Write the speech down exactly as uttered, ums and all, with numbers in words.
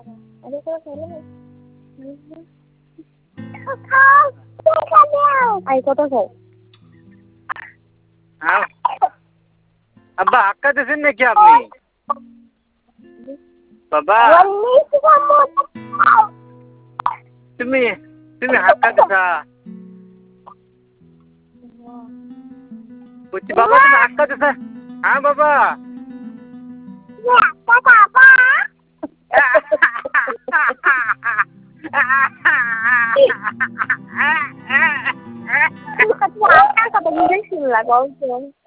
Ada ko kailan ay কত খাও হ্যাঁ আব্বা হাক্কা দিছেন নাকি আপনি বাবা তুমি তুমি হাক্কা দিছা বুঝছি বাবা তুমি হাক্কা দিছা হ্যাঁ বাবা Kata kata gini sih lah kau